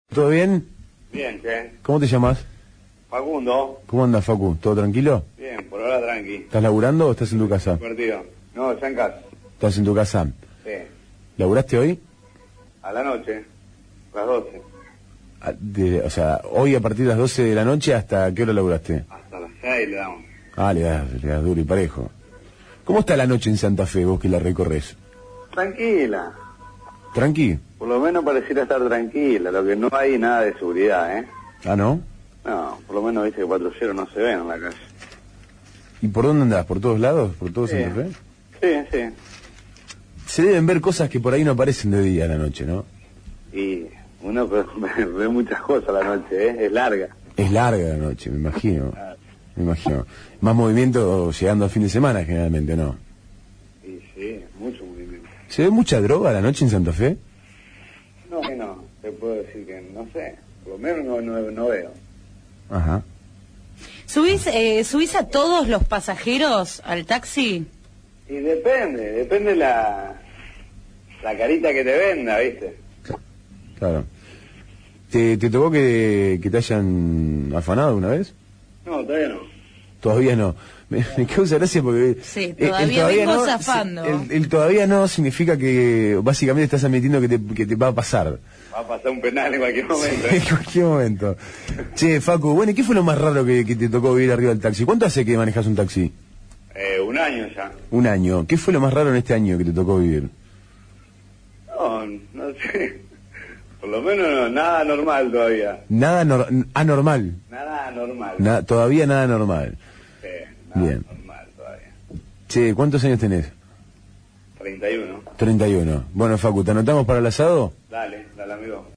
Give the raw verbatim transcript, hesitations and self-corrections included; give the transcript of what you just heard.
¿Todo bien? Bien, ¿qué? ¿Cómo te llamas? Facundo. ¿Cómo andas, Facu? ¿Todo tranquilo? Bien, por ahora tranqui. ¿Estás laburando o estás en tu casa? Partido. No, ya en casa. ¿Estás en tu casa? Sí. ¿Laburaste hoy? A la noche. A las doce. A- de- o sea, hoy a partir de las doce de la noche, ¿hasta qué hora laburaste? Hasta las seis le damos. Ah, le das, le das duro y parejo. ¿Cómo está la noche en Santa Fe, vos que la recorres? Tranquila. ¿Tranqui? Por lo menos pareciera estar tranquila. Lo que no hay nada de seguridad, ¿eh? Ah, ¿no? No, por lo menos dice que patrulleros no se ven en la calle. ¿Y por dónde andás? ¿Por todos lados? ¿Por todo Sí. Santa Fe? Sí, sí. Se deben ver cosas que por ahí no aparecen de día a la noche, ¿no? Y uno ve, ve muchas cosas la noche, ¿eh? Es larga. Es larga la noche, me imagino. Me imagino. Más movimiento llegando al fin de semana, generalmente, ¿no? Y sí, mucho movimiento. ¿Se ve mucha droga a la noche en Santa Fe? No, que no. Te puedo decir que no sé. Por lo menos no, no, no veo. Ajá. ¿Subís, eh, ¿Subís a todos los pasajeros al taxi? Y depende, depende la la carita que te venda, ¿viste? Claro. ¿Te, te tocó que, que te hayan afanado una vez? No, todavía no. Todavía no. Me, me causa gracia porque... Sí, eh, el todavía vengo no, zafando. El, el todavía no significa que básicamente estás admitiendo que te, que te va a pasar. Va a pasar un penal en cualquier momento. En cualquier momento. Che, Facu, bueno, ¿y qué fue lo más raro que, que te tocó vivir arriba del taxi? ¿Cuánto hace que manejas un taxi? Eh, un año ya. Un año. ¿Qué fue lo más raro en este año que te tocó vivir? No, no sé. Por lo menos no, nada normal todavía. Nada nor- anormal. Nada normal. Na- todavía nada normal. Sí, nada Bien. normal todavía. Che, ¿cuántos años tenés? treinta y uno. treinta y uno. Bueno, Facu, ¿te anotamos para el asado? Dale, dale amigo.